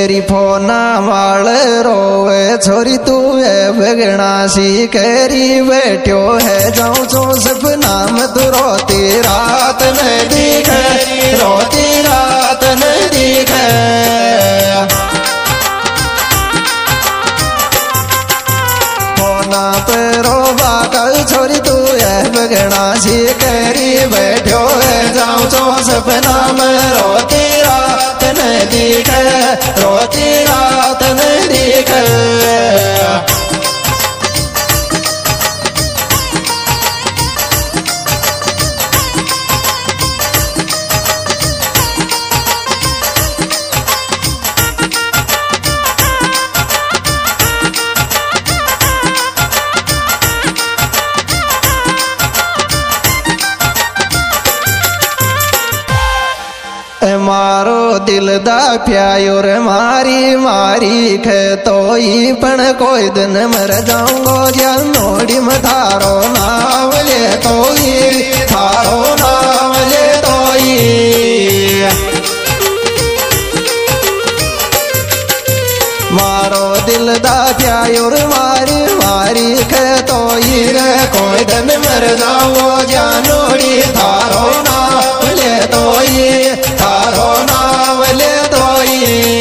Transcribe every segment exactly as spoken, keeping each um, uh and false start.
केरी फोना वाल रोवे छोरी तू है भगणासी केरी बैठो है जाऊं चो सपना में तू रोती रात न दिखे रोती रात न दिखे फोना पे रोबा कल छोरी तू है भगणासी केरी बैठो है जाऊं चो सपना में रोती रात न दिखे रोती रात न दिखे मारो दिल दा प्यायो रे मारी मारी खे तो ही पण कोई दिन मर जाऊंगो जानोड़ी में थारो नाम ले तो ही थारो नाम ले तो ही मारो दिल दा प्यायो रे मारी मारी खे तो ही रे कोई दिन मर जाऊंगो जानोड़ी थारो नाम ले तो ही थारो नाम ले तो ही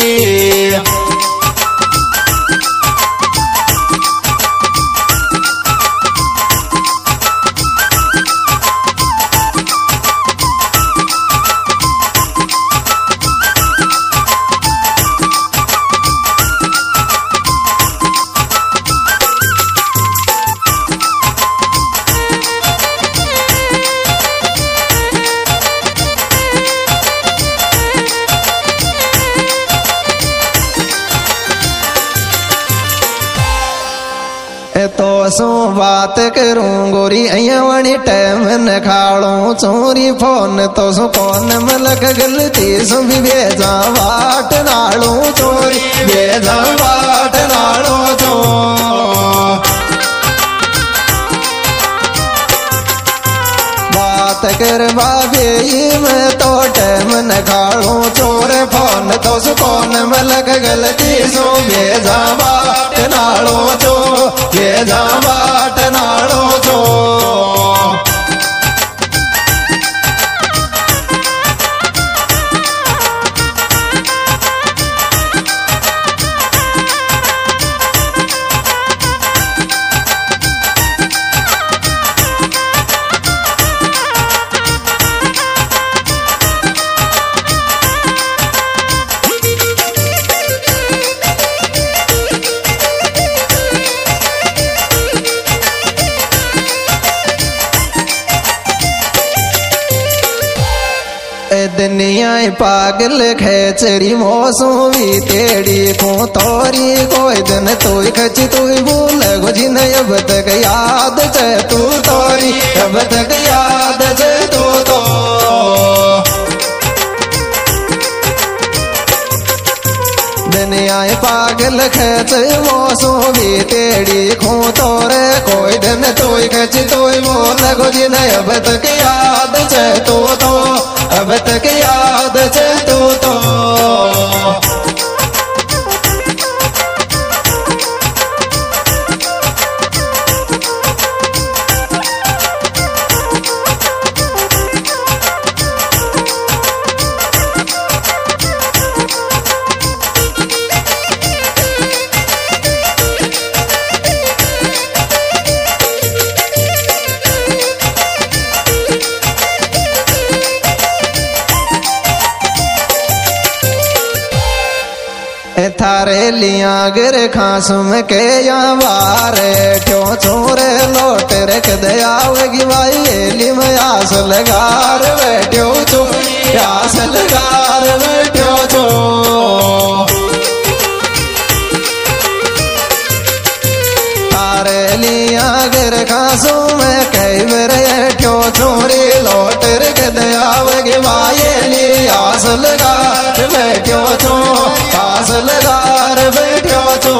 तो सो बात करूं गोरी अयवणी टाइम न खाड़ू चोरी फोन तो सो फोन मलक गलती सो भी भेजा बाट नाड़ू चोरी भेजा बाट नाड़ू चो बात कर बाबे मैं तो टाइम न खाड़ू चोर फोन तो सो फोन मलक गलती सो भेजा बाट नाड़ू चो भेजा बाट नाड़ू चो दुनिया पागल खेचरी मौसमी तेड़ी को तोरी कोई दिन तू खच तू भूल गुझी न अब तक याद चे तू तोरी अब तक याद चे तू तो दुनिया पागल खेच मौसमी तेड़ी को तोरे कोई दिन तू खच तू भूल गुझी न अब तक याद चे तू तो अब तक याद चे तू तो थारे लिया गिर खासुम के या वार क्यों छोरे लौट रख दयावगी भाई लिम आस लगार बैठो चो आस लगार बैठो चो थारे लिया गिर खासुम कई बैठो छोरे लौट रख दयावगी भाई ली आस लगार बैठो चो आस लगार बैठो चो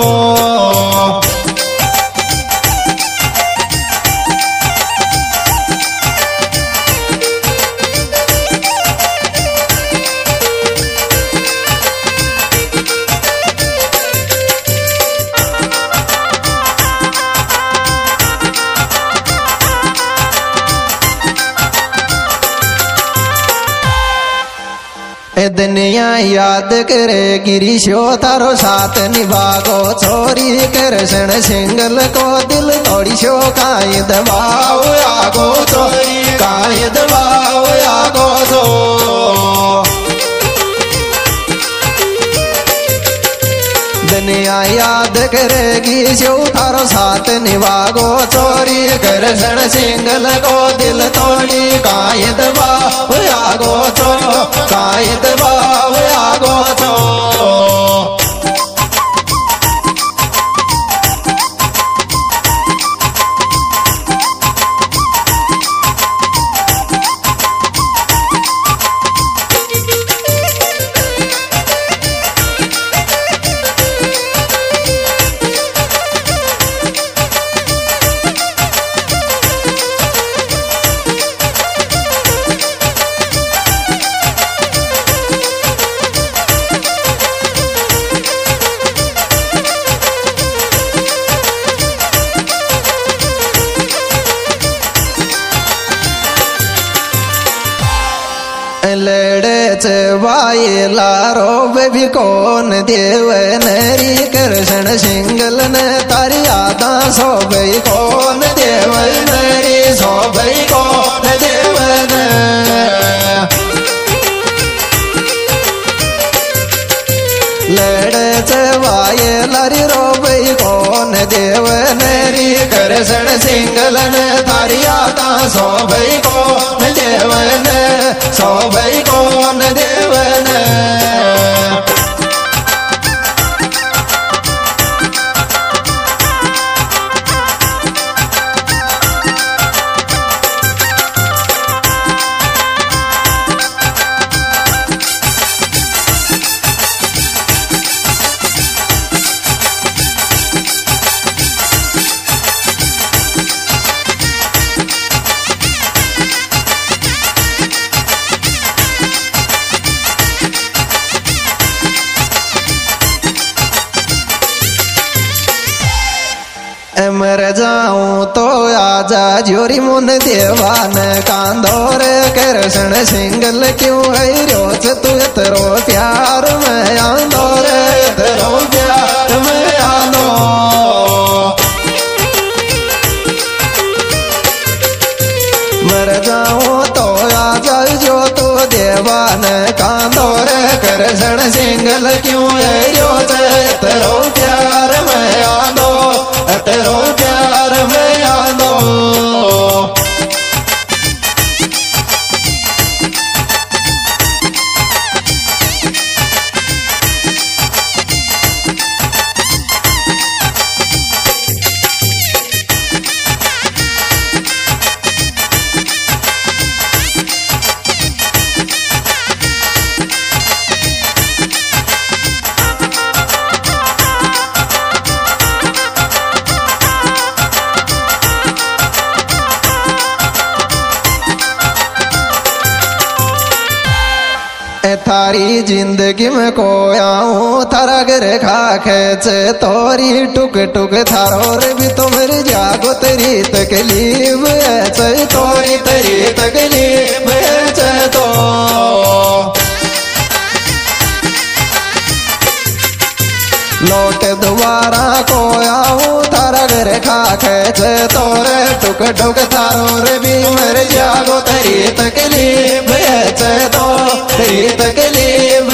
ए दुनिया याद करे गिरीशो थारो साथ निभागो छोरी कृष्ण सिंगल को दिल तोड़ी शो काई दबाओ आगो छोरी काई दबाओ आगो छो दुनिया याद करेगी शो थारो साथ निभागो छोरी कृष्ण सिंगल को दिल तोड़ी काई दबाओ आगो छो काई दबाओ आगो छो लड़े चबाए लारो बेबी कौन देव नरी कृष्ण सिंगल न तारी आदा सो भई कौन देव नरी सो भई कौन देव न लड़े चबाए लारी रो भई कौन देव नरी कृष्ण सिंगल न तारी आदा सो भई कौन देव न सो भई कौन देव न मर जाऊं तो आजा जोरी मुन देवान कांदोर कृष्ण सिंगल क्यों है रोज तू तेरो प्यार में आंदोर तेरो प्यार में आंदो मर जाऊं तो आजा जो तू देवान कांदोर कृष्ण सिंगल क्यों है रोज तेरो प्यार में आंदो तेरो प्यार में आंदो थारी जिंदगी में कोयाऊं थारा घर खा खेच तोरी टुक टुक थारो रे भी तुमर जागो तेरी तकलीफ है तोरी तेरी तकलीफ है तो लौट दोबारा कोयाऊं थारा घर खा खेच तोरे टुक टुक थारो रे भी मर जागो तेरी तकलीफ है तो तेरी तकलीफ